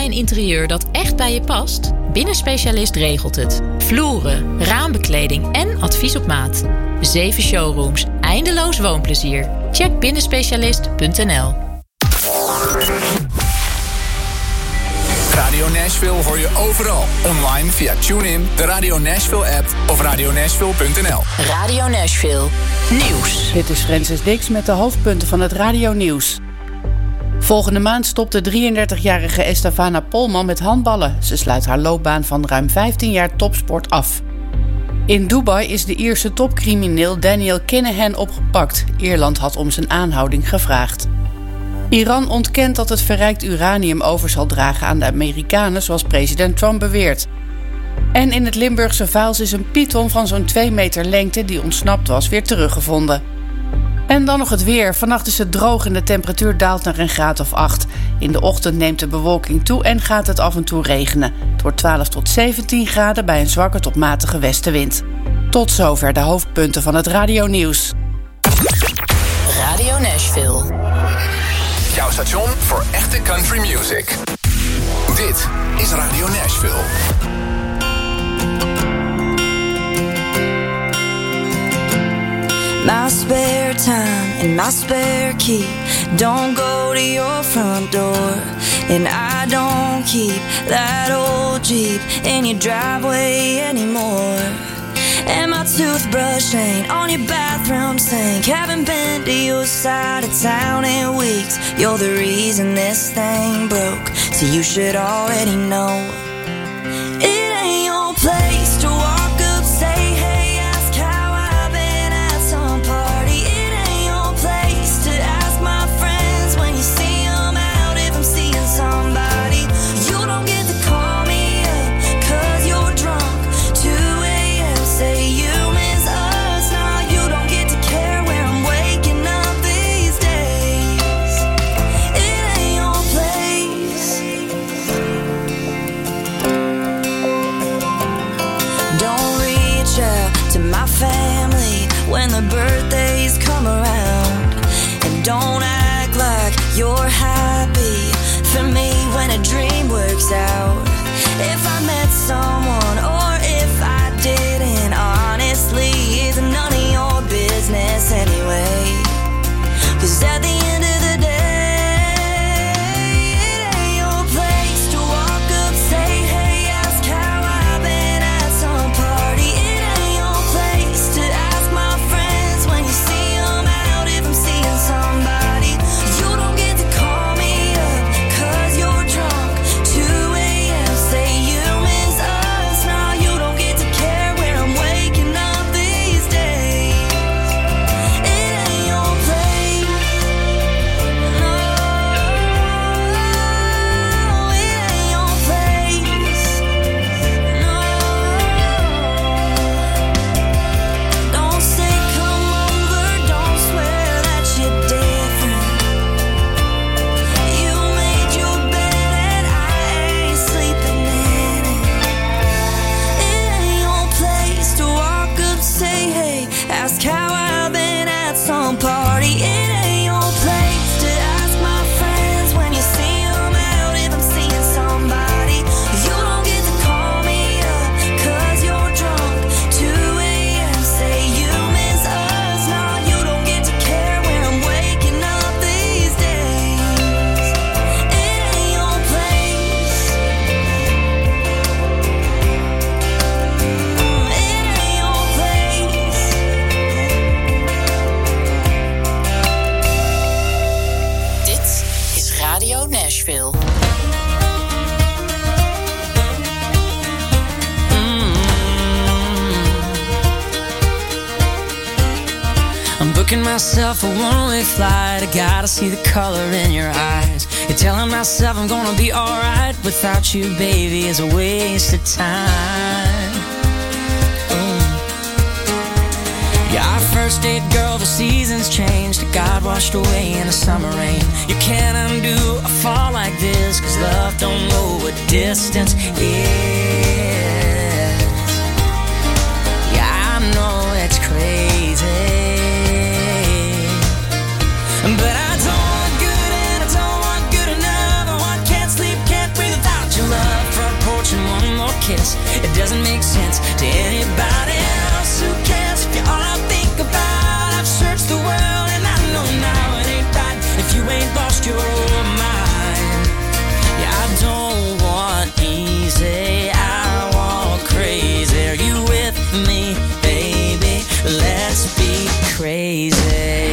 een interieur dat echt bij je past? Binnenspecialist regelt het. Vloeren, raambekleding en advies op maat. 7 showrooms, eindeloos woonplezier. Check binnenspecialist.nl. Radio Nashville hoor je overal. Online via TuneIn, de Radio Nashville app of radionashville.nl. Radio Nashville. Nieuws. Dit is Francis Dix met de hoofdpunten van het Radio Nieuws. Volgende maand stopt de 33-jarige Estavana Polman met handballen. Ze sluit haar loopbaan van ruim 15 jaar topsport af. In Dubai is de Ierse topcrimineel Daniel Kinahan opgepakt. Ierland had om zijn aanhouding gevraagd. Iran ontkent dat het verrijkt uranium over zal dragen aan de Amerikanen, zoals president Trump beweert. En in het Limburgse Vaals is een python van zo'n 2 meter lengte die ontsnapt was weer teruggevonden. En dan nog het weer. Vannacht is het droog en de temperatuur daalt naar een graad of 8. In de ochtend neemt de bewolking toe en gaat het af en toe regenen. Het wordt 12 tot 17 graden bij een zwakke tot matige westenwind. Tot zover de hoofdpunten van het Radio Nieuws. Radio Nashville. Jouw station voor echte country music. Dit is Radio Nashville. My spare time and my spare key don't go to your front door. And I don't keep that old Jeep in your driveway anymore. And my toothbrush ain't on your bathroom sink. Haven't been to your side of town in weeks. You're the reason this thing broke, so you should already know. It ain't your place to walk up, say hey, ask how I've been at some party. It ain't your place to ask my friends when you see them out if I'm seeing somebody. You don't get to call me up 'cause you're drunk. 2 a.m. say you miss us. Now you don't get to care where I'm waking up these days. It ain't your place. Don't reach out to my family when the birthdays come around. And don't act like you're happy for me when a dream works out. If I met someone or if I didn't, honestly, it's none of your business anyway. 'Cause at the end of the day, it ain't your place to walk up, say hey, ask how I've been at some party. It ain't your place to ask my friends when you see them out if I'm seeing somebody. You don't get to call me up 'cause you're drunk. 2 a.m. say you miss us. Now you don't get to care where I'm waking up these days. It ain't your place. No, it ain't your place. No. Don't say come over, don't swear that you're different. You made your bed and I ain't sleeping in it. It ain't your place to walk up, say hey, ask how I've been at some party. It ain't your place to ask my friends when you see them out if I'm seeing somebody. You don't get to call me up 'cause you're drunk. 2 a.m. say you miss us. Now you don't get to care where I'm waking up these days. It ain't your place. It ain't your place. Dit is Radio Nashville. I'm booking myself a one-way flight. I gotta see the color in your eyes. You're telling myself I'm gonna be alright. Without you, baby, is a waste of time. Yeah, our first date, girl, the seasons changed. It got washed away in the summer rain. You can't undo a fall like this, 'cause love don't know what distance is. Yeah, I know it's crazy, but I don't want good and I don't want good enough. I can't sleep, can't breathe without kiss. It doesn't make sense to anybody else. Who cares if you're all I think about? I've searched the world and I know now it ain't right if you ain't lost your mind. Yeah, I don't want easy, I want crazy. Are you with me, baby? Let's be crazy.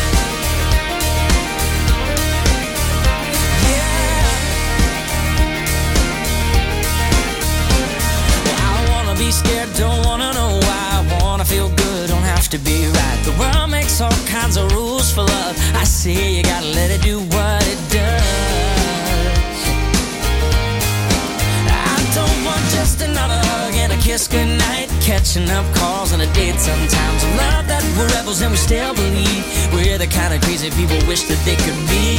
Be scared, don't wanna know why. I wanna feel good, don't have to be right. The world makes all kinds of rules for love. I see you gotta let it do what it does. I don't want just another hug and a kiss goodnight, catching up calls and a date sometimes. I love that we're rebels and we still believe we're the kind of crazy people wish that they could be.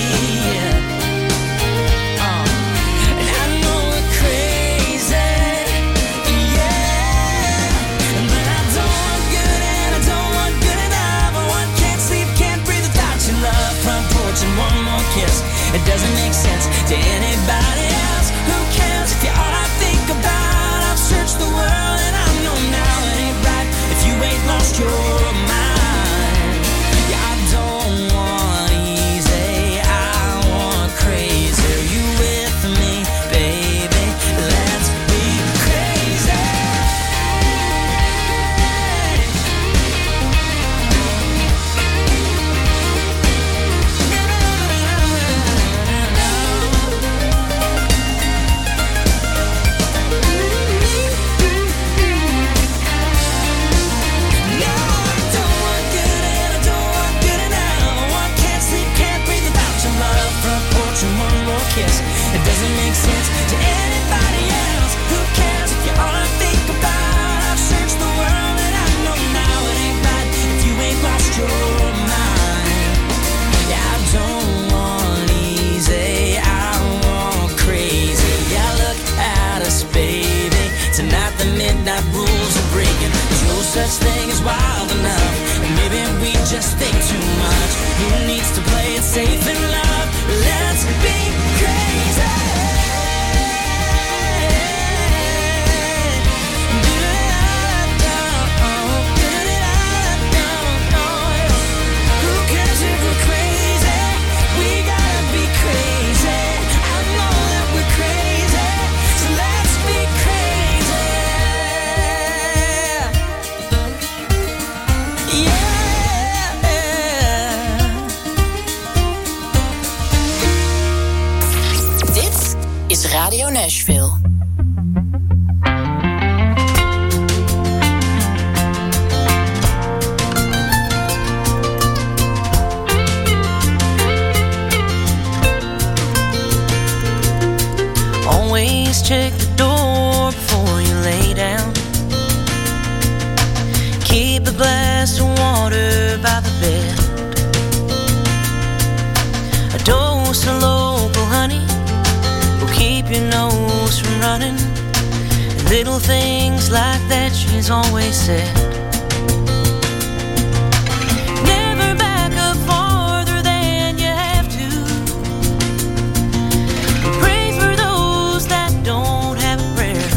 And one more kiss. It doesn't make sense to anybody else. Who cares if you're all I think about? I've searched the world and I know now it ain't right if you ain't lost your mind. Yeah, I don't want easy, I want crazy. Are you with me, baby? Let's be crazy. It doesn't make sense to anybody else. Who cares if you're all I think about? I've searched the world and I know now it ain't right if you ain't lost your mind. Yeah, I don't want easy, I want crazy. Yeah, look at us, baby. Tonight the midnight rules are breaking. There's no such thing as wild enough, and maybe we just think too much. Who needs to play it safe in love? Let's be crazy. Who cares if we're crazy? We gotta be crazy. I know that we're crazy, so let's be crazy. Yeah. Is Radio Nashville. Always check the door before you lay down. Keep a glass of water by the bed. A dose of local honey keep your nose from running. And little things like that she's always said. Never back up farther than you have to. Pray for those that don't have a prayer.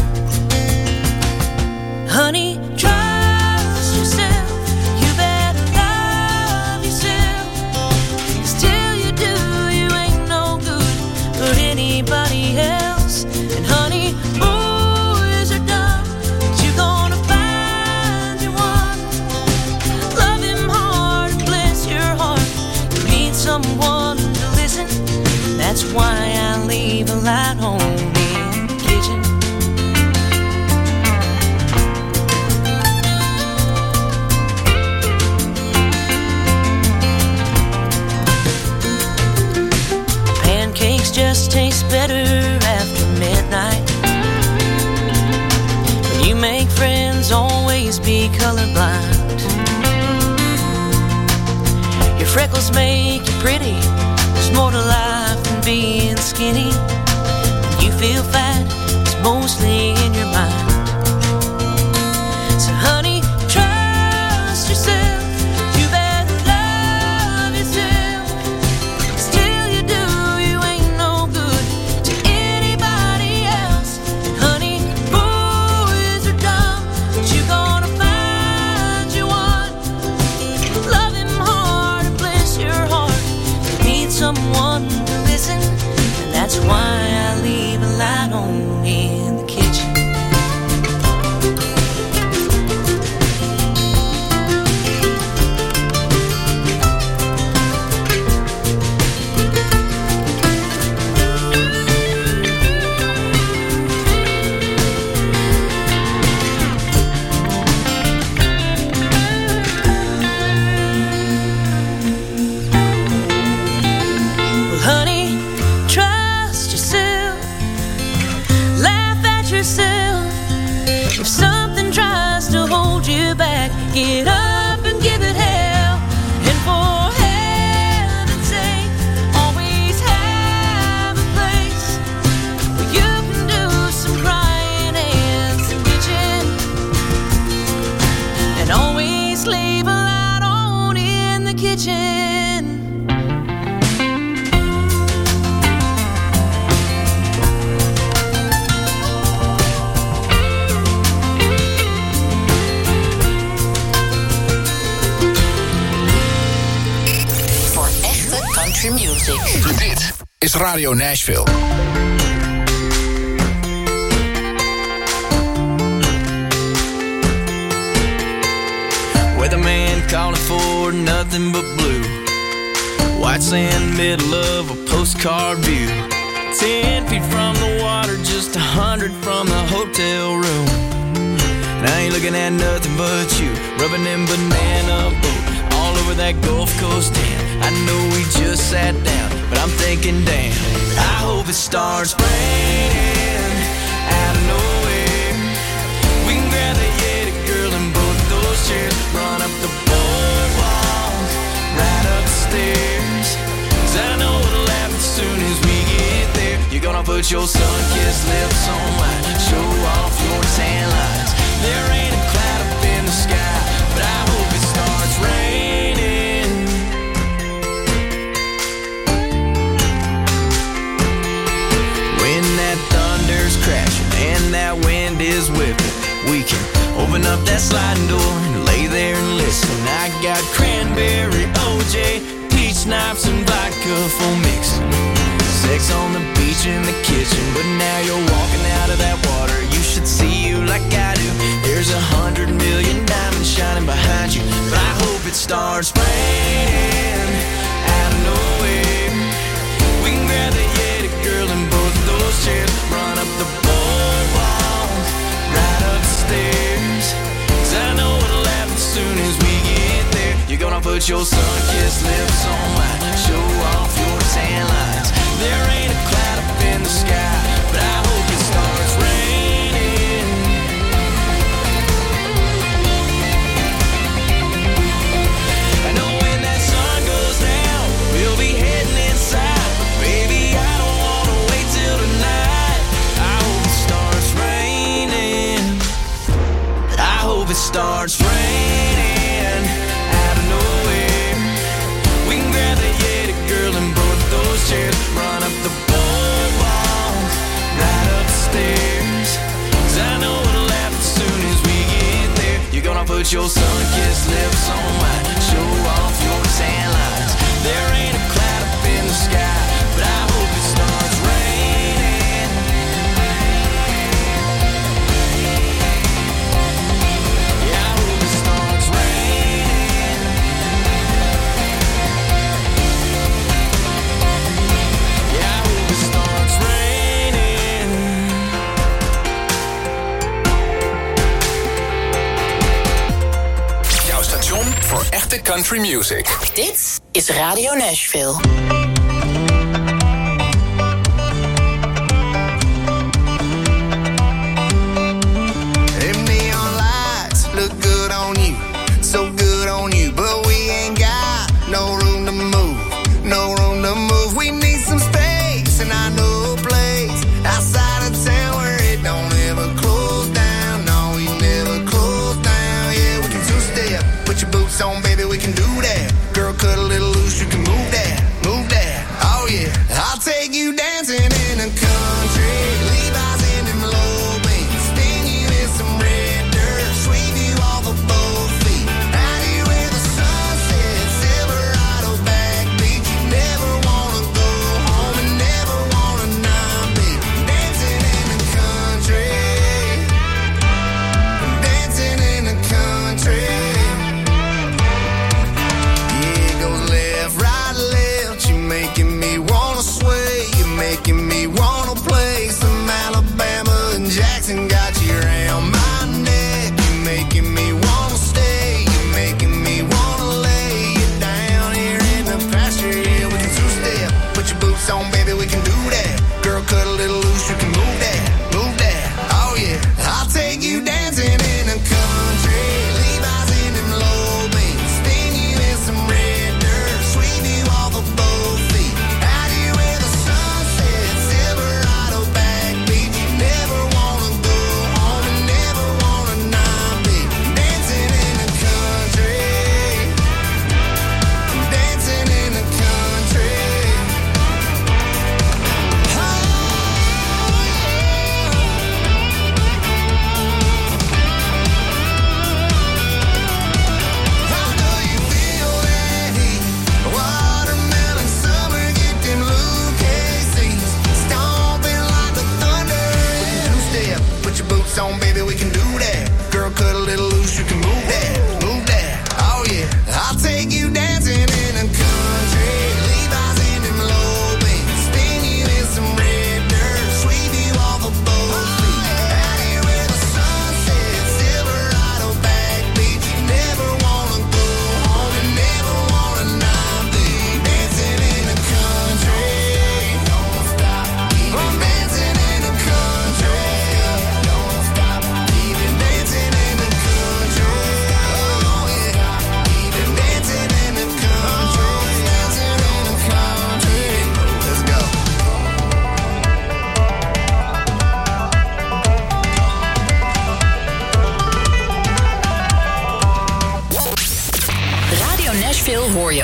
Honey, trust yourself. You better love yourself. 'Cause till you do, you ain't no good for anybody else. And honey, boys are dumb, but you're gonna find you one. Love him hard, bless your heart. You need someone to listen. That's why I leave a light on in the kitchen. Pancakes just taste better after midnight. When you make friends, always be colorblind. Your freckles make you pretty. There's more to life than being skinny. When you feel fat, it's mostly in your mind. So honey, trust yourself. You better love yourself. 'Cause till you do, you ain't no good to anybody else. And honey, Get up and give it hell. And for heaven's sake, always have a place where you can do some crying and some bitching. And always leave a light on in the kitchen. Music. Dit is Radio Nashville. Weatherman calling for nothing but blue. White sand, middle of a postcard view. 10 feet from the water, just 100 from the hotel room. And I ain't looking at nothing but you, rubbing them banana boat all over that Gulf Coast town. I know we just sat down, but I'm thinking, damn, I hope it starts raining out of nowhere. We can grab the Yeti girl in both those chairs, run up the boardwalk, right up the stairs. 'Cause I know it'll happen as soon as we get there. You're gonna put your sun-kissed lips on mine, show off your tan lines. There ain't a cloud up in the sky, but I hope it starts raining. When that thunder's crashing and that wind is whipping, we can open up that sliding door and lay there and listen. I got cranberry, OJ, peach schnapps and vodka for mixing. Sex on the beach in the kitchen, but now you're walking out of that water. You should see you like I do. There's 100 million diamonds shining behind you, but I hope it starts raining out of nowhere. We can grab the Yeti girl in both those chairs, run up the boardwalk, right upstairs. 'Cause I know it'll happen as soon as we get there. You're gonna put your sun-kissed lips on mine, show off your tan lines. There ain't a cloud up in the sky, but I hope it starts raining. I know when that sun goes down, we'll be heading inside. But baby, I don't wanna wait till tonight. I hope it starts raining. I hope it starts raining out of nowhere. We can grab the Yeti girl in both those chairs, run up the boardwalk, right upstairs. 'Cause I know it'll happen as soon as we get there. You're gonna put your sun-kissed lips on mine, show off your tan lines. There ain't a cloud up in the sky, but I hope it starts raining. Yeah, I hope it starts raining. Yeah, I hope it starts raining. Jouw station voor echte country music. Dit is Radio Nashville. Them neon lights look good on you, so good on you. But we ain't got no room to move, no room to move. We need some space, and I know a place outside of town where it don't ever close down. No, we never close down. Yeah, we can two-step. Put your boots on, baby, we can do that. Girl, cut a little loose, you can move that, move that.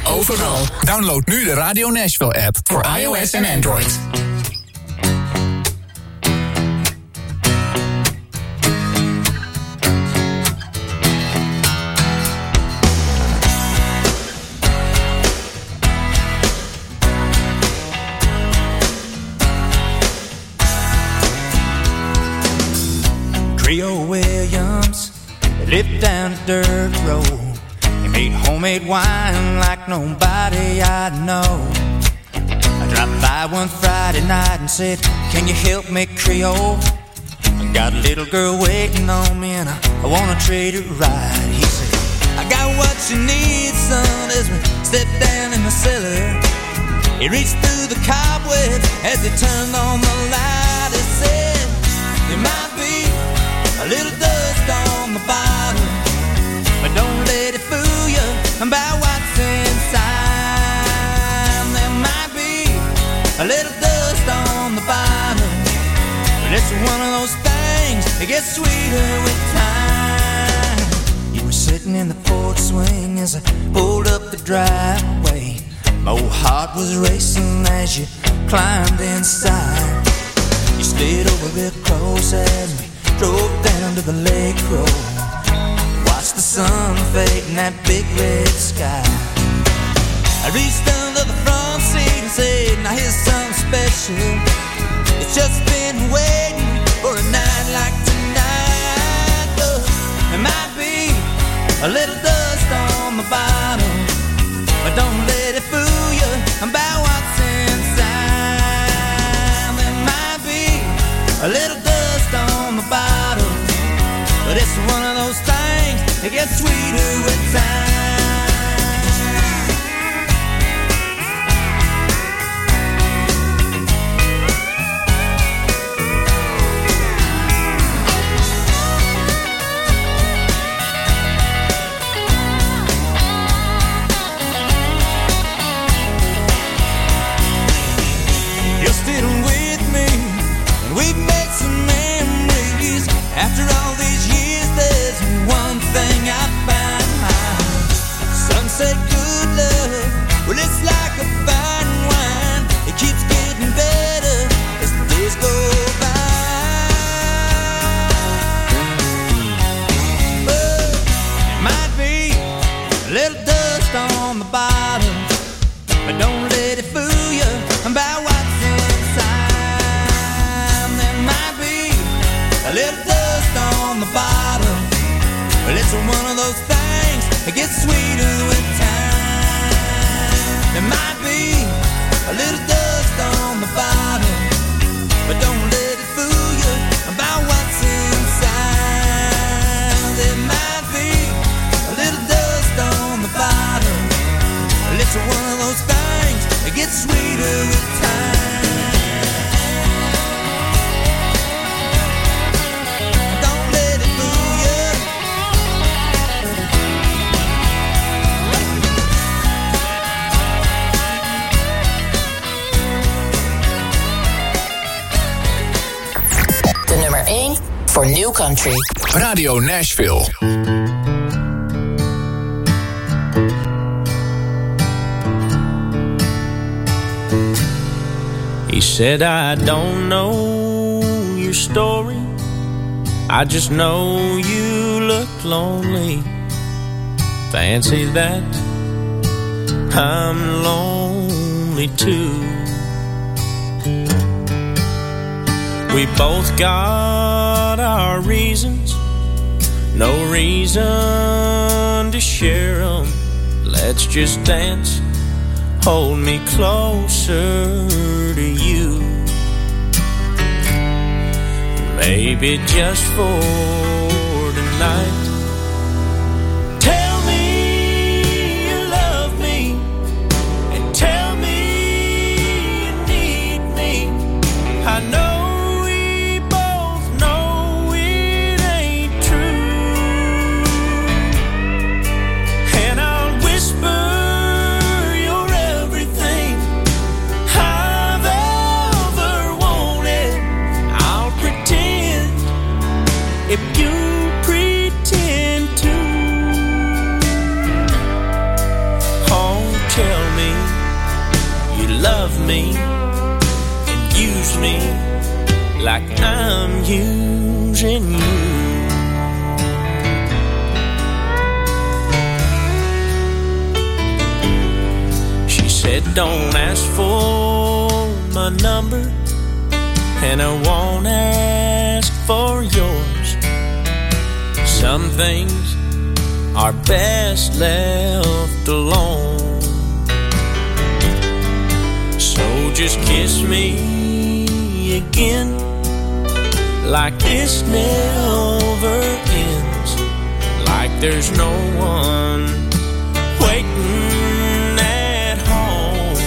overal. Download nu de Radio Nashville app voor iOS en Android. Creole Williams lived down the dirt road. He made homemade wine like nobody I know. I dropped by one Friday night and said, "Can you help me, Creole? I got a little girl waiting on me and I wanna treat her right." He said, "I got what you need, son," as we stepped down in the cellar. He reached through the cobwebs as he turned on the light. He said, "There might be a little dust on the bottom, but don't let it fool you about what's inside. There might be a little dust on the bottom, but it's one of those things that gets sweeter with time." You were sitting in the porch swing as I pulled up the driveway. My old heart was racing as you climbed inside. You slid over real close as we drove down to the lake road. Watched the sun fade in that big red sky. I reached under the front seat and said, "Now here's something special. It's just been waiting for a night like tonight. But there might be a little dust on the bottom, but don't let it fool you about what's inside. There might be a little dust on the bottom, but it's one of those things that gets sweeter with time." You're still with me, and we've made some memories. After all these years, there's one thing I found. Sunset good love, well it's like a fine wine. It keeps getting better as the days go by. But it might be a little dust on the bottom, but don't let it fool you about what's inside. There might be a little dust on the bottom, but it's one of those things that gets sweeter with time. There might be a little dust on the bottom, but don't let it fool you about what's inside. There might be a little dust on the bottom, but it's one of those things that gets sweeter with time. For New Country. Radio Nashville. He said, "I don't know your story, I just know you look lonely. Fancy that, I'm lonely too. We both got our reasons, no reason to share them. Let's just dance, hold me closer to you. Maybe just for tonight. Tell me you love me, and tell me you need me. I know if you pretend love me and use me like I'm using you. She said, don't ask for my number, and I won't ask for yours. Some things are best left alone. So just kiss me again, like this never ends, like there's no one waiting at home.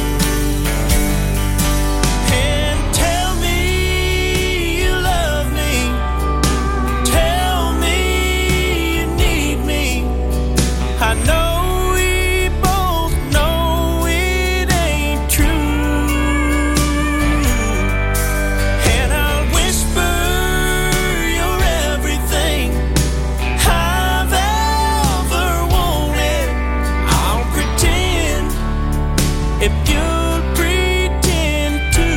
And tell me you love me, tell me you need me. I know we both know it ain't true, and I'll whisper you're everything I've ever wanted. I'll pretend if you'll pretend to.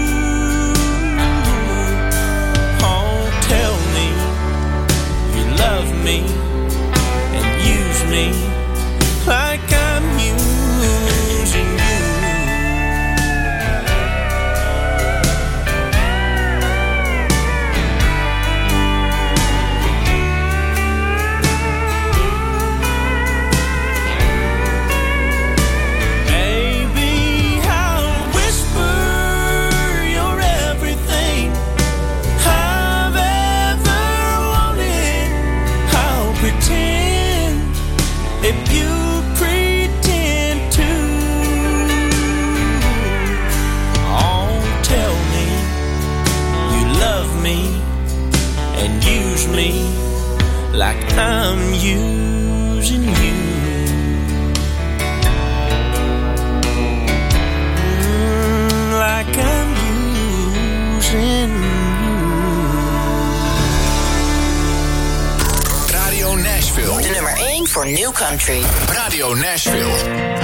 Oh, tell me you love me and use me like I'm using you. Baby, I'll whisper you're everything I've ever wanted. I'll pretend if you pretend to. Oh, tell me you love me and use me like I'm using you. Like I'm using you. Radio Nashville. De nummer 1 voor New Country. Radio Nashville.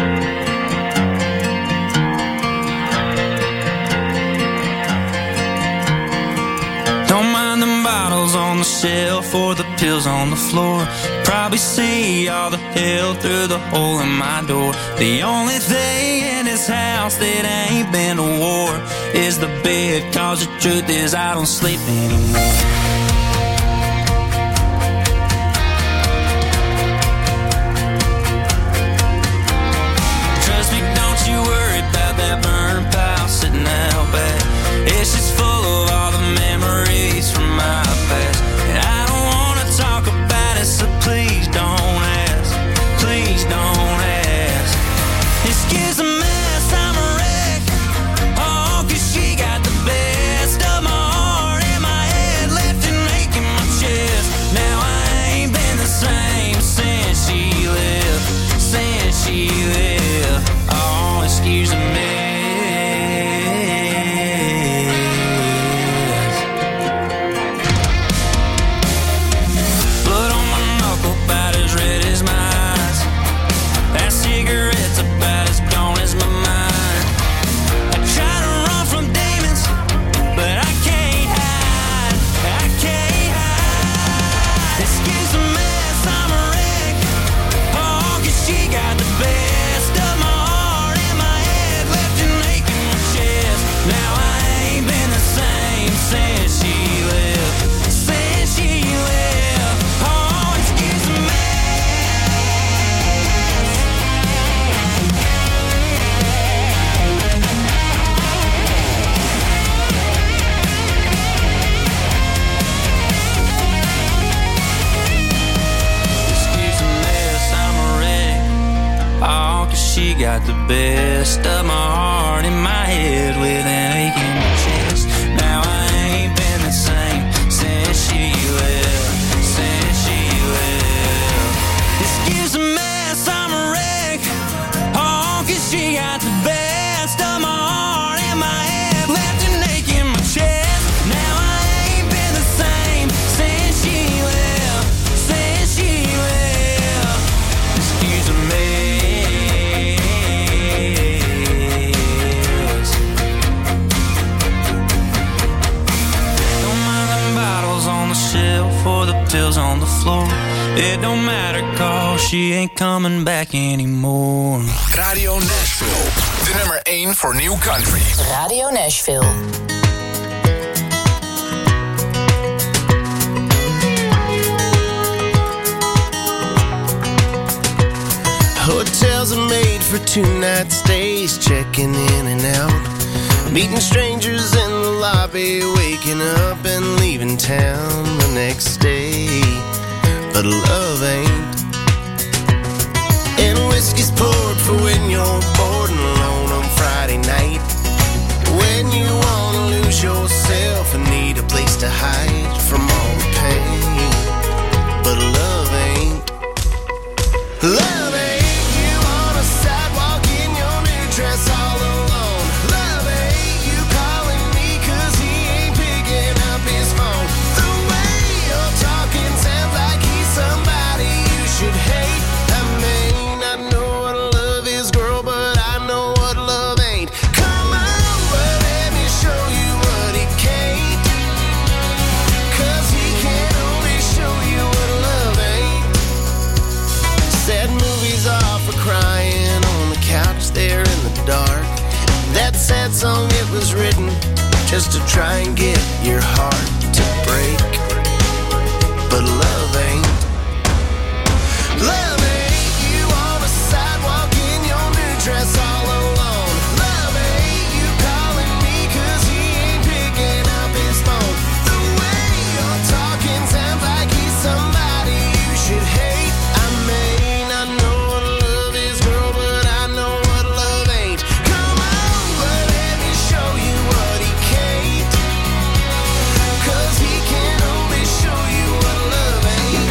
Don't mind them bottles on the shelf or the pills on the floor. Probably see all the hell through the hole in my door. The only thing in this house that ain't been to war is the bed, 'cause the truth is I don't sleep anymore. Trust me, don't you worry about that burn pile sitting out back. It's just full of all the memories from my past, and I don't wanna talk about it, so please don't ask. Please don't ask. Excuse the mess, I'm a wreck. Oh, 'cause she got the best of my heart and my head left and making my chest. Now I ain't been the same since she left. Since she left. Oh, excuse the mess. Blood on my knuckle, about as red as my eyes. That cigarette's about as gone as my mind. I try to run from demons, but I can't hide. I can't hide. Excuse the mess, I'm a wreck. Oh, 'cause she got the best of my heart and my head left and aching my chest. Now I ain't been the same since she left. Since she left. Oh, excuse the mess. Excuse the mess, I'm a wreck. Oh, 'cause she got the best of my heart in my head with an ache in my chest. Now I ain't been the same since she left. Since she left. Excuse the mess, I'm a wreck. Oh, 'cause she got the best of my heart in my head left an ache in my chest. Now I ain't been the same since she left. Since she left. Excuse me. It don't matter, cause she ain't coming back anymore. Radio Nashville, de nummer 1 voor New Country. Radio Nashville. Hotels are made for 2-night stays, checking in and out, meeting strangers in the lobby, waking up and leaving town the next day. But love ain't. And whiskey's poured for when you're bored and alone on Friday night, when you wanna lose yourself and need a place to hide from all the pain. But love ain't. Love ain't. You on a sidewalk in your new dress all alone. Love ain't. You calling me 'cause he ain't picking up his phone. The way you're talking sounds like he's somebody you should hate. I mean, I know what love is, girl, but I know what love ain't. Come on, but let me show you what he can't. 'Cause he can only show you what love ain't. Sad movies are for crying on the couch there in the dark. That sad song, it was written just to try and get your heart to break. But love ain't. Love ain't. You on a sidewalk in your new dress all alone. Love ain't. You calling me 'cause he ain't picking up his phone. The way you're talking sounds like he's somebody you should hate. I mean, I know what love is, girl, but I know what love ain't. Come on, but let me show you what he can't. 'Cause he can only show you what love ain't.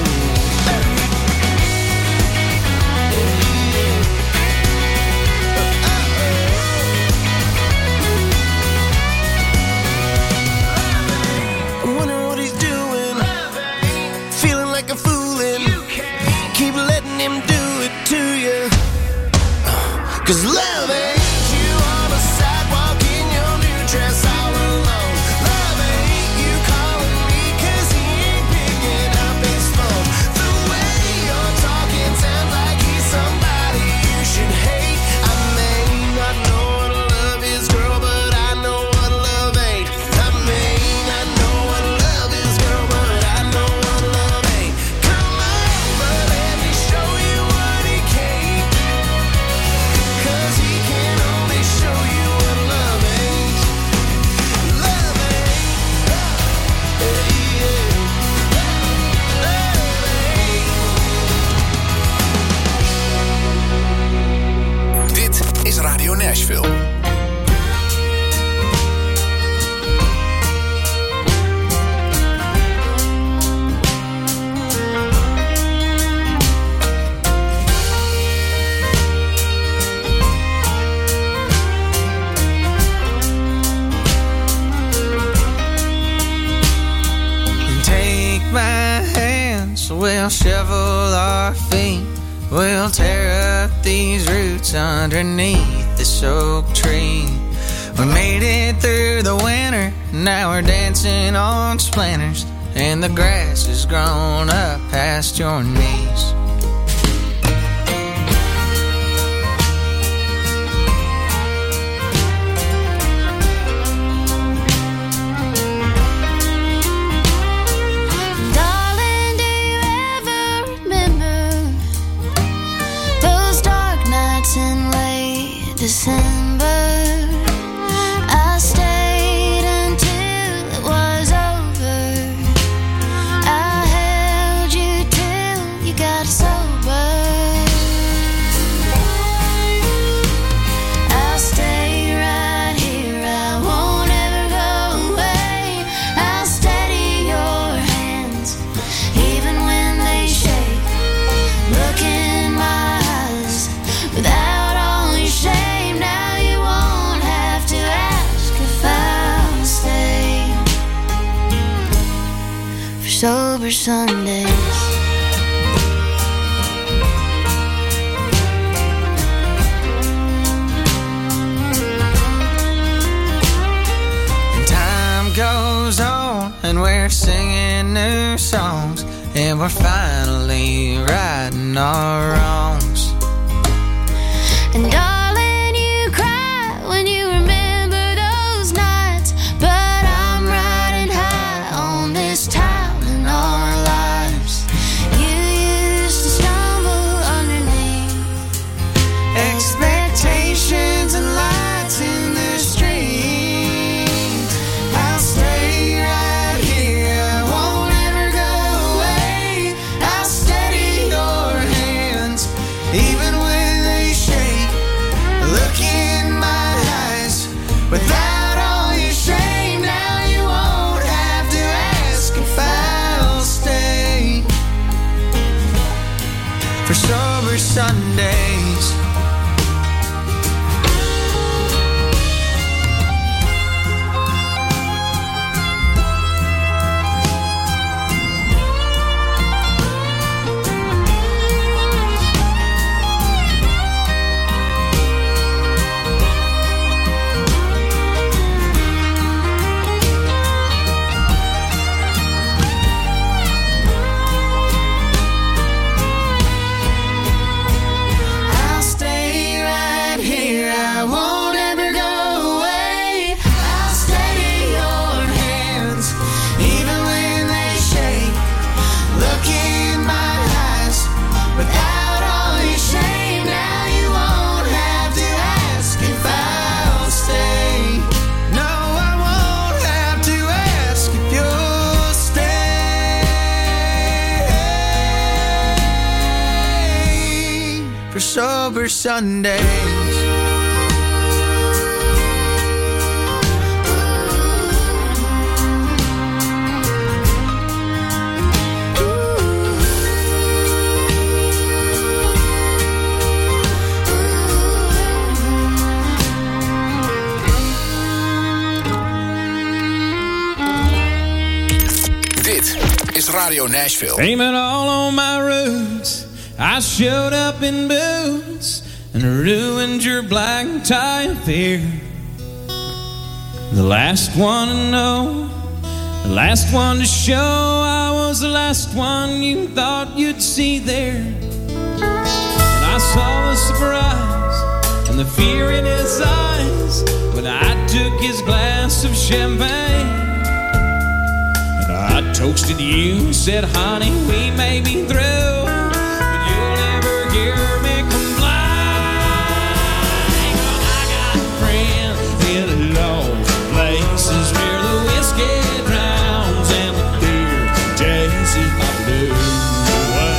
I wonder what he's doing, feeling like a foolin'. Keep letting him do it to you. 'Cause love ain't. You on a sidewalk in your new dress all alone. Love ain't. You calling me 'cause he ain't picking up his phone. The way you're talking sounds like he's somebody you should hate. I mean, I know what love is, girl, but I know what love ain't. I mean, I know what love is, girl, but I know what love ain't. Come on, but let me show you what he can't. 'Cause he can only show you what love ain't. Love ain't. Love ain't. Dit is Radio Nashville. Take my hand, so we'll shovel our feet. We'll tear up these roots underneath this oak tree. We made it through the winter, now we're dancing on splinters, and the grass has grown up past your knees. Darling, do you ever remember those dark nights in late December? I stayed until it was over. I held you till you got sober. I'll stay right here, I won't ever go away. I'll steady your hands, even when they shake. Look in my eyes, without all your shame. Now you won't have to ask if I'll stay for sober Sundays. And time goes on, and we're singing new songs, and we're finally righting our wrongs. And darling, you cry when you remember those nights, but I'm riding high on this time in our lives. You used to stumble underneath expectations and lights in the street. I'll stay right here, I won't ever go away. I'll steady your hands, even when they shake. Look in my eyes, without all your shame. Now you won't have to ask if I'll stay for sober Sundays. I'll stay right here, I won't ever go away. I'll steady your hands, even when they shake. Look in my eyes, without all your shame. Now you won't have to ask if I'll stay. No, I won't have to ask if you'll stay for sober Sundays. Dit is Radio Nashville. Aiming all on my roots, I showed up in boots and ruined your black tie affair. The last one to know, the last one to show, I was the last one you thought you'd see there. And I saw the surprise and the fear in his eyes when I took his glass of champagne. I toasted you, said, honey, we may be through, but you'll never hear me complain. I got friends in low places where the whiskey drowns and the beer chases my blues away.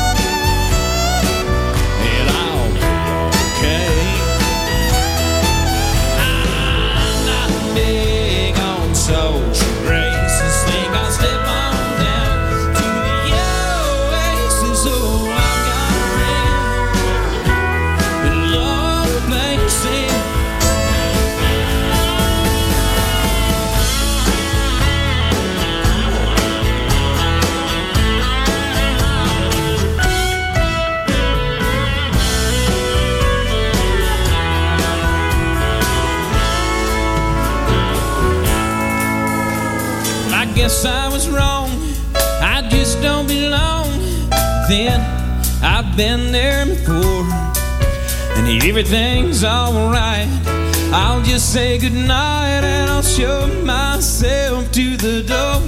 And I'll be okay. I'm not big on social graces. Think I'll slip on down to the oasis. Oh, I've got a friend in low places. I guess I was wrong, I just don't belong. Then I've been there before, and everything's alright. I'll just say goodnight and I'll show myself to the door.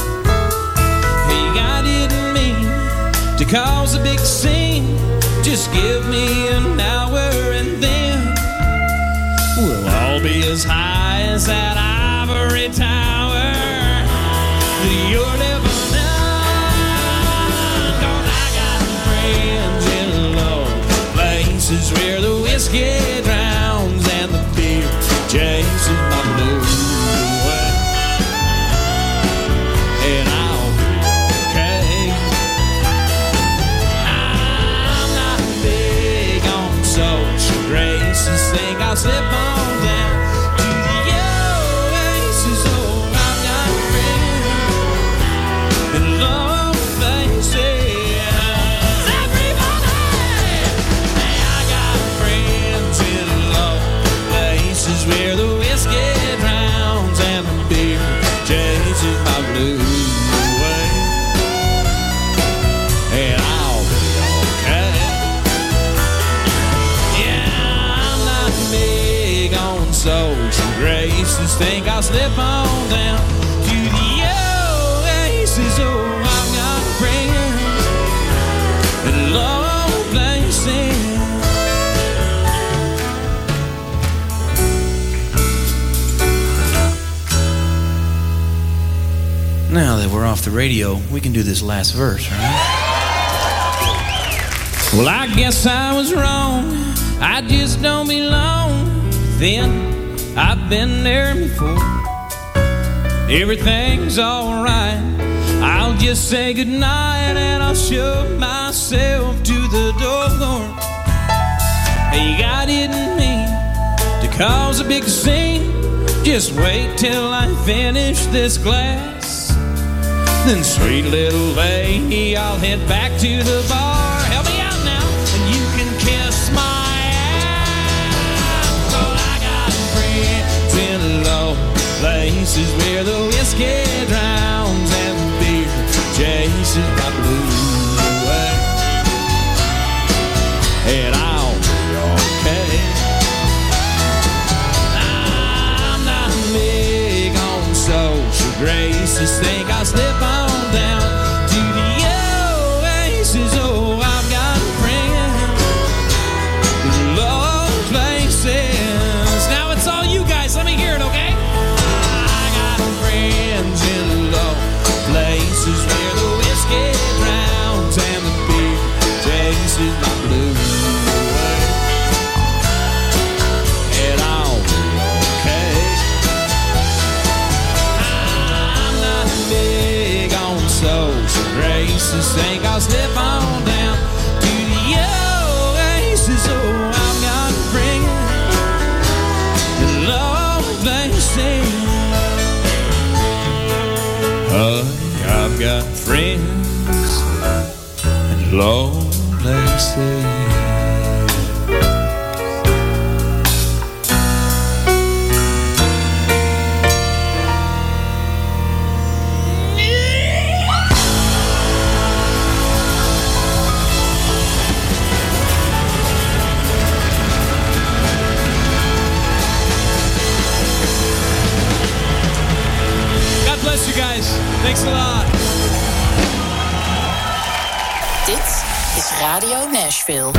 Hey, I didn't mean to cause a big scene. Just give me an hour and then we'll all be as high as that ivory tower that you're living on. 'Cause I got friends in low places where the whiskey drowns and the beer chases my blues away. And I'll be okay. I'm not big on social graces. Think I'll slip on down to the oasis. Oh, I've got friends in low places. Everybody, hey, I got friends in low places where the whiskey drowns and the beer chases my blues away. souls and graces. Think I'll slip on down to the oasis. Oh, I've got friends in low places. Now that we're off the radio, we can do this last verse, right? Well, I guess I was wrong. I just don't belong. Then I've been there before. Everything's alright. I'll just say goodnight and I'll shove myself to the door. Hey, I didn't mean to cause a big scene. Just wait till I finish this glass. Then, sweet little lady, I'll head back to the bar. Help me out now, and you can kiss my ass. Oh, I got friends in low places where the whiskey drowns and the beer chases my blues away. And I'll be okay. I'm not big on social graces. Think I'll slip on down to the oasis. Oh, I've got friends in low places. Now it's all you guys. Let me hear it, okay? I got friends in low places where the whiskey drowns and the beer chases my blues away. And I'll be okay. I'm not big on social graces. Think I'll slip on down to the oasis. Oh, I've got friends in low places. I've got friends in low places. God bless you guys. Thanks a lot. Dit is Radio Nashville.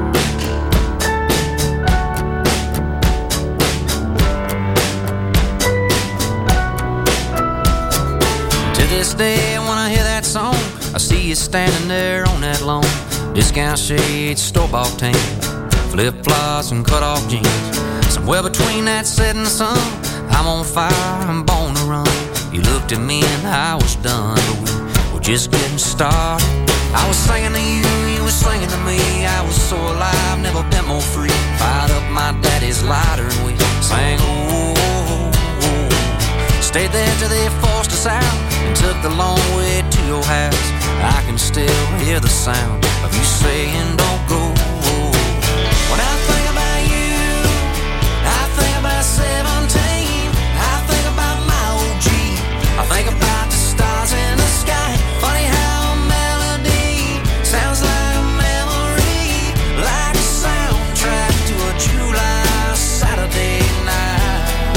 To this day, when I hear that song, I see you standing there on that lawn. Discount shades, store-bought tan, flip-flops and cut-off jeans. Somewhere between that setting sun, I'm on fire, I'm born to run. You looked at me and I was done, but we were just getting started. I was singing to you, you were singing to me. I was so alive, never been more free. Fired up my daddy's lighter and we sang, oh, oh, oh. Stayed there till they forced us out and took the long way to your house. I can still hear the sound of you saying, don't go. When I think about you, I think about 17. I think about my OG. I think about the stars in the sky. Funny how a melody sounds like a memory, like a soundtrack to a July Saturday night.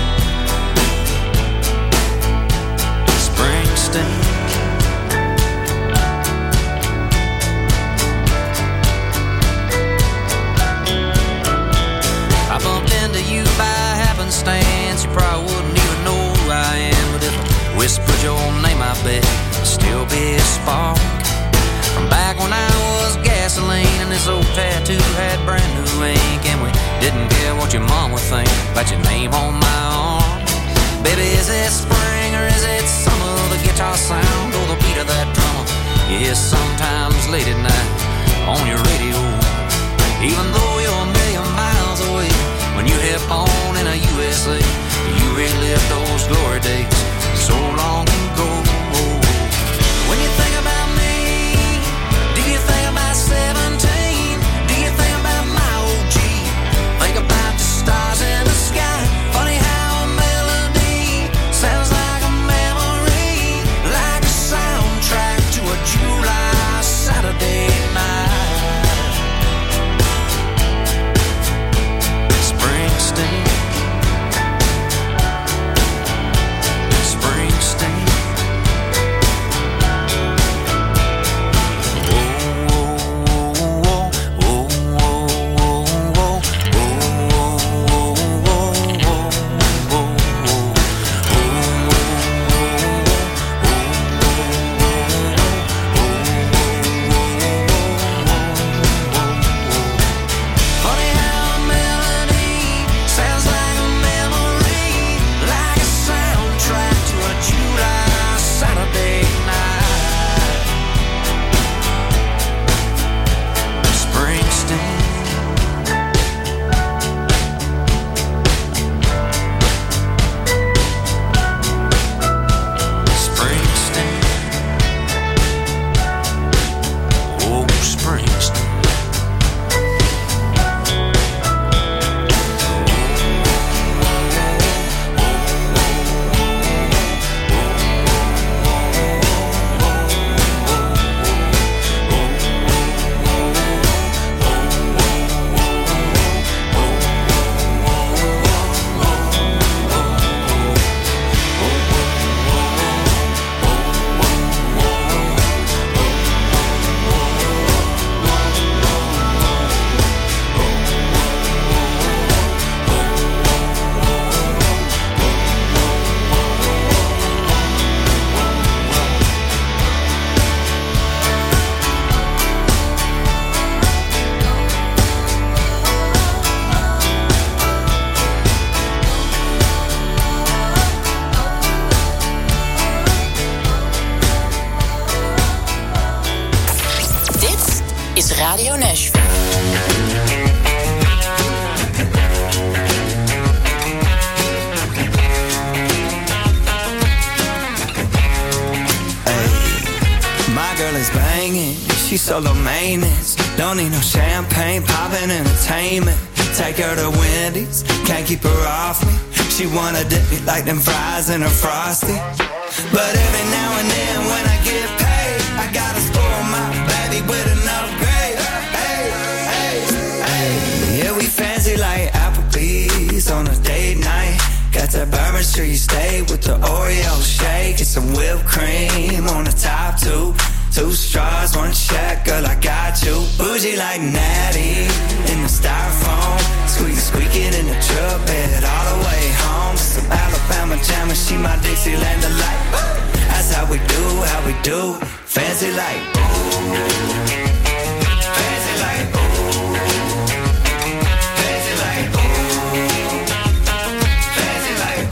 Springsteen. I bumped into you by happenstance. You probably wouldn't even know who I am, but if I whispered your name, I bet it'd still be a spark. From back when I was gasoline and this old tattoo had brand new ink, and we didn't care what your mom would think about your name on my arm. Baby, is it spring or is it summer? The guitar sound or the beat of that drummer you hear sometimes late at night on your radio. Even though you're a million miles away, when you hit on in a USA, you relive those glory days so long ago. When you think about me, do you think about 17? Do you think about my OG? Think about the stars in the sky. Funny how a melody sounds like a memory, like a soundtrack to a July Saturday night. Springsteen. she's solo maintenance. Don't need no champagne, poppin' entertainment. Take her to Wendy's, can't keep her off me. She wanna dip me like them fries in a Frosty. But every now and then when I get paid, I gotta spoil my baby with an upgrade. Hey, hey, hey. Yeah, we fancy like Applebee's on a date night. Got that Bourbon Street steak with the Oreo shake and some whipped cream on the top two. 2 straws, 1 check, girl, I got you. Bougie like Natty in the styrofoam. Squeaking in the truck bed all the way home. Some Alabama jam and she my Dixieland delight. That's how we do, fancy like. Fancy like. Fancy like. Fancy like.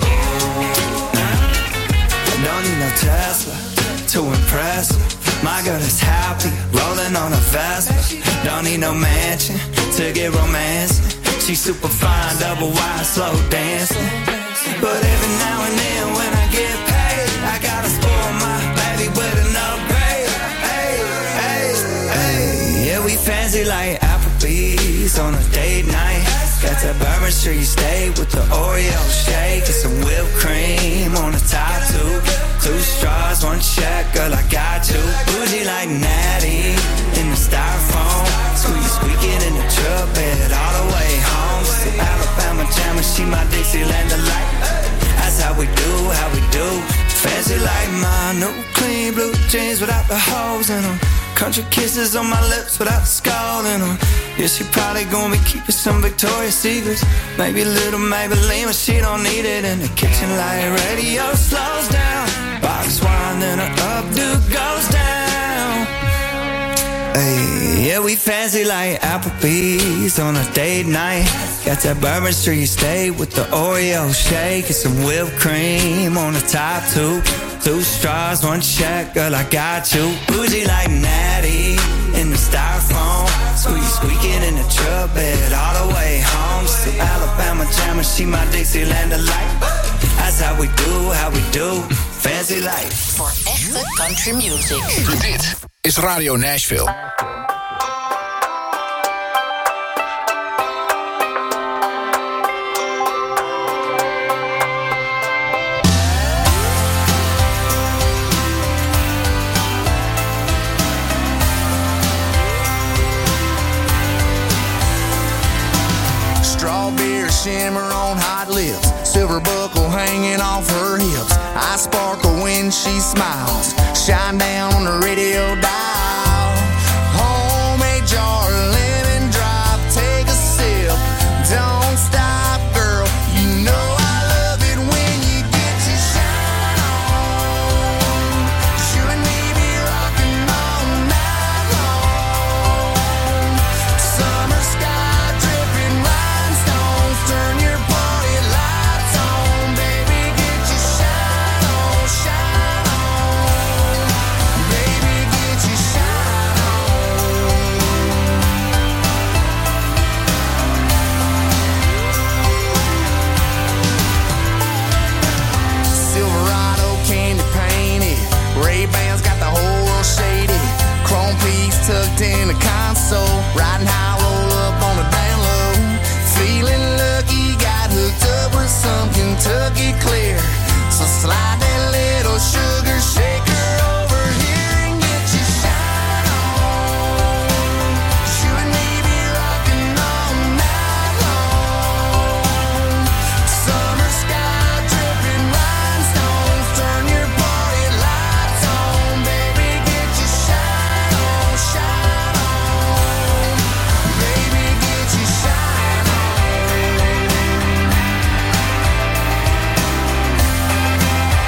Don't need no Tesla to impress her. My girl is happy, rolling on a Vespa. Don't need no mansion to get romance. She's super fine, double wide, slow dancing. But every now and then when I get paid, I gotta spoil my baby with an upgrade. Hey, hey, hey. Yeah, we fancy like Applebee's on a date night. Got that Bourbon Street steak with the Oreo shake and some whipped cream on the top two. 2 straws, 1 check, girl, I got you. Bougie like Natty in the styrofoam. Squeaking in the truck bed all the way home. Some Alabama jam and she my Dixieland delight. That's how we do, fancy like my new clean blue jeans without the holes in them. Country kisses on my lips without the skull in them. Yeah, she probably gonna be keeping some Victoria's Secrets. Maybe a little Maybelline, but she don't need it. In the kitchen light radio slows down. Box wine, then her updo goes down. Hey, yeah, we fancy like Applebee's on a date night. Got that Bourbon Street steak with the Oreo shake and some whipped cream on the top two. 2 straws, 1 check, girl, I got you. Bougie like Natty in the styrofoam. Squeaking in the truck bed all the way home. Some Alabama jam and she my Dixieland delight. That's how we do, fancy life. Voor echte country music. Dit is Radio Nashville. Strawberry shimmer on hot lips, silver buckle hanging off her hips. I sparkle when she smiles, shine down on the radio dial. Homemade jar, lemon drop, take a sip. Don't stop, girl, you know I love it when you get your shine on. You and me be rocking all night long. Summer sky dripping rhinestones, turn your party lights on. Baby, get your shine on, shine on. Baby, get your shine on. Silverado candy painted, Ray-Bans got the whole world shaded. Chrome piece tucked in the console, riding high, roll up on the down low. Feeling lucky, got hooked up with some Kentucky clear. So slide that little sugar shaker over here and get your shine on. You and me be rocking all night long. Summer sky dripping rhinestones, turn your party lights on. Baby, get your shine on, shine on. Baby, get your shine on.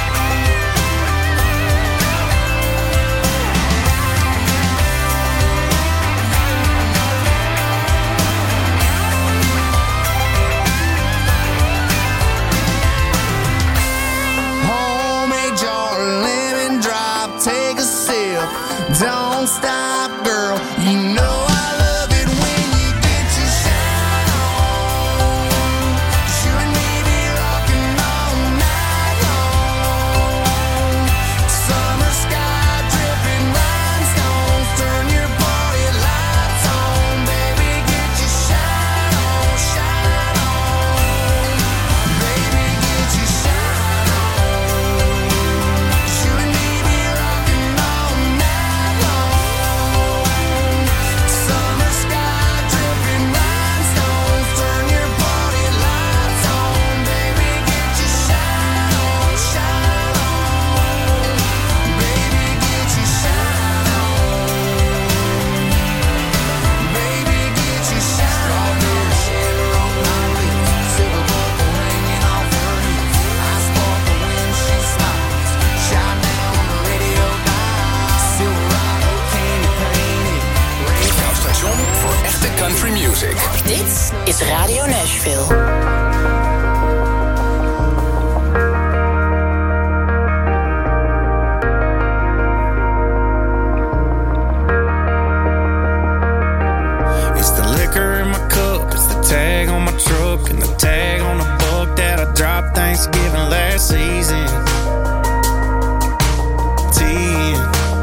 Radio Nashville. Tag on my truck and the tag on the buck that I dropped Thanksgiving last season. 10.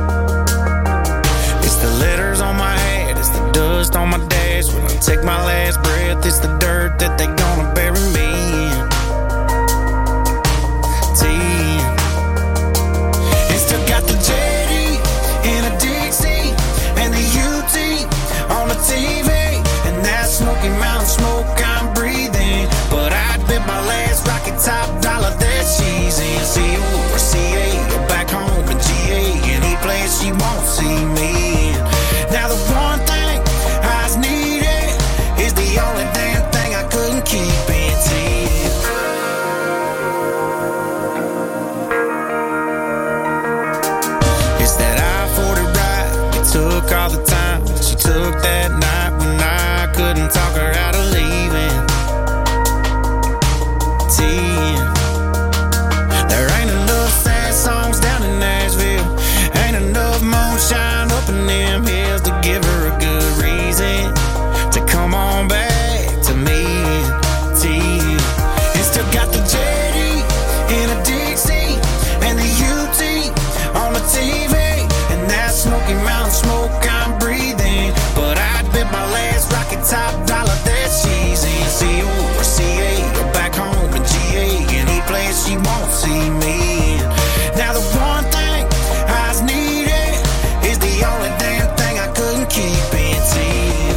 It's the letters on my hat, it's the dust on my dash. When I take my last breath, it's the dirt that they gonna bury me in. 10. It's still got the JD and a Dixie and the UT on the TV. That Smoky Mountain smoke I'm breathing. But I'd bet my last Rocky Top dollar that she's in CO or CA or back home in GA. Any place she won't see me in. Now the one thing I was needed is the only damn thing I couldn't keep in 10. It's that I-40 ride we took all the time. She took that night when I couldn't talk her out of leaving. 10. There ain't enough sad songs down in Nashville. Ain't enough moonshine up in them hills to give her a good reason to come on back to me. 10. It's still got the JD and a Dixie and the UT on the TV. And that Smoky Mountain smoke I'm breathing. But I'd bet my last Rocky Top dollar that she's in CO or CA or back home in GA. Any place she won't see me in. Now the one thing I was needed is the only damn thing I couldn't keep in 10.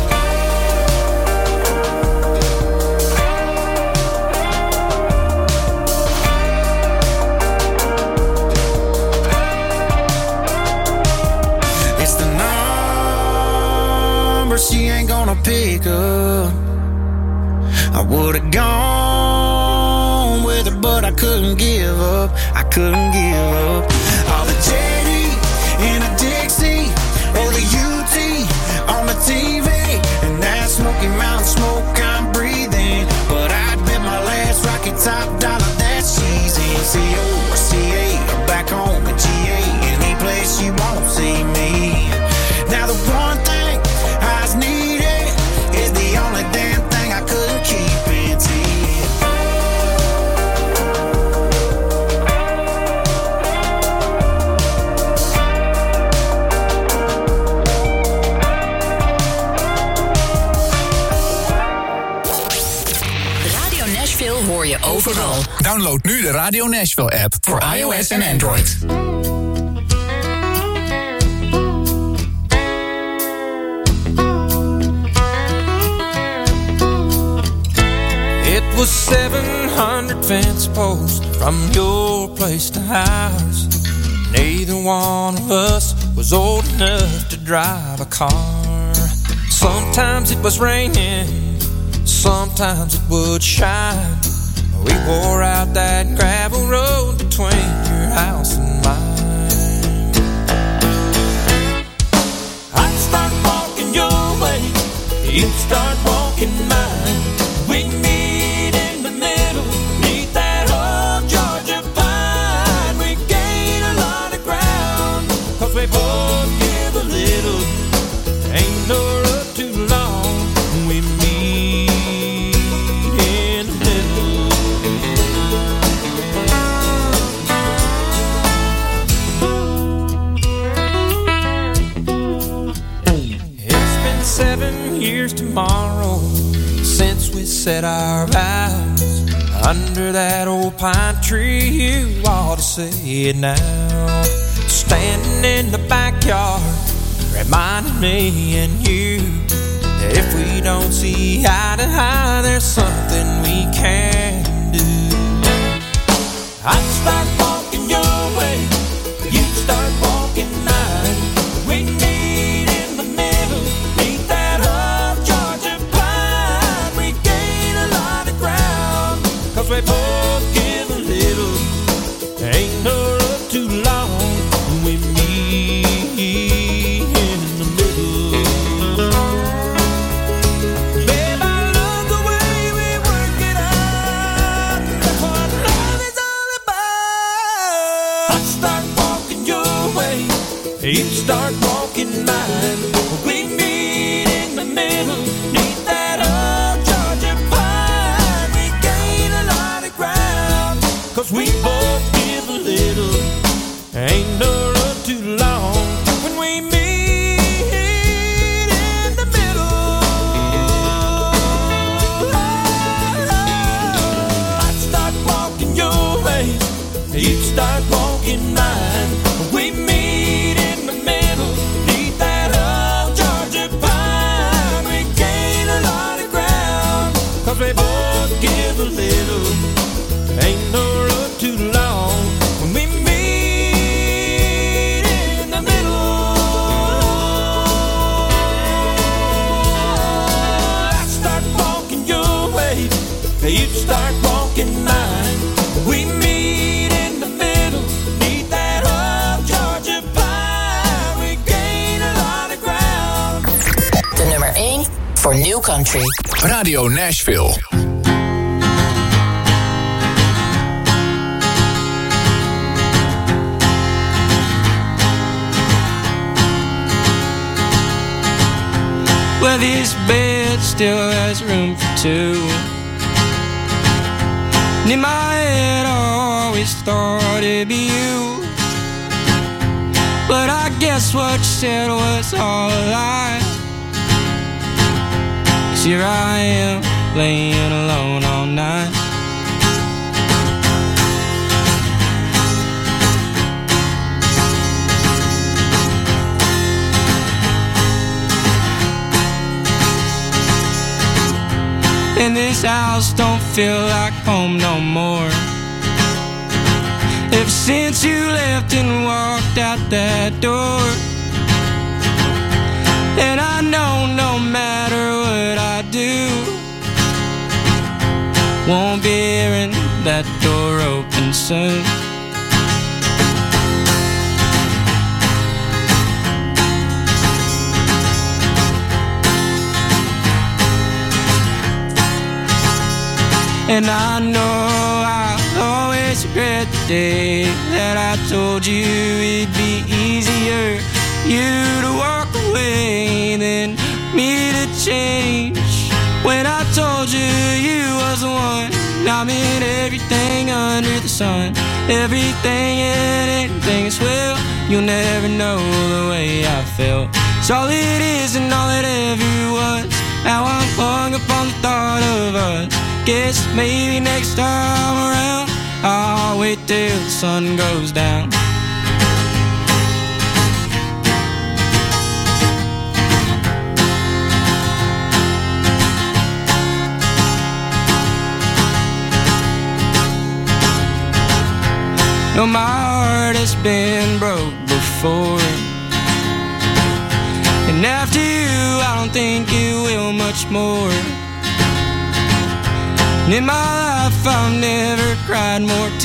It's the number she ain't gonna pick up. I would've gone with her, but I couldn't give up. I couldn't give up. All the JD in a Dixie or the UT on the TV. And that Smoky Mountain smoke I'm breathing. But I'd bet my last Rocky Top dollar that she's in CO or CA or back home in GA. Any place she won't see me. Now the one thing I was needed is the only damn thing I couldn't keep in 10. Radio Nashville hoor je overal. Download nu de Radio Nashville app voor iOS en Android. It was 700 fence posts from your place to ours. Neither one of us was old enough to drive a car. Sometimes it was raining, sometimes it would shine. We wore out that gravel road between your house and mine. I'd start walking your way, you'd start walking mine. We meet in the middle, meet that old Georgia pine. We gain a lot of ground, 'cause we both give a little. Ain't no road too long, we meet in the middle. It's been 7 years tomorrow since we said our vows under that old pine tree. You ought to say it now. Standing in the backyard, reminding me and you that if we don't see eye to eye, there's something we can do. I'd start walking your way, you'd start walking mine. We meet in the middle, meet that old Georgia pine. We gain a lot of ground, 'cause we both give a little. Ain't no road too long, we meet in the middle. Babe, I love the way You start walking mine. We meet in the middle, neath that old Georgia pine. We gain a lot of ground, 'cause we both give a little. Ain't no road too long when we meet in the middle. I'd start walking your way, you'd start walking mine. We meet in the middle, neath that old Georgia pine. We gain a lot of ground, 'cause we both give a little. Ain't no road too long when we meet in the middle. I'd start walking your way, you'd start walking mine. We meet in the middle, neath that old Georgia pine. We gain a lot of ground. De nummer 1 voor New Country. Radio Nashville. Well, this bed still has room for two. And in my head I always thought it'd be you, but I guess what you said was all a lie. 'Cause here I am, laying alone all night. And this house don't feel like home no more. Ever since you left and walked out that door. And I know no matter what I do, won't be hearing that door open soon. And I know I'll always regret the day that I told you it'd be easier you to walk away than me to change. When I told you you was the one, I meant everything under the sun. Everything and anything as well. You'll never know the way I felt. It's all it is and all it ever was. Now I'm hung upon the thought of us. Guess maybe next time around I'll wait till the sun goes down. No, my heart has been broke before, and after you I don't think it will much more. In my life I've never cried more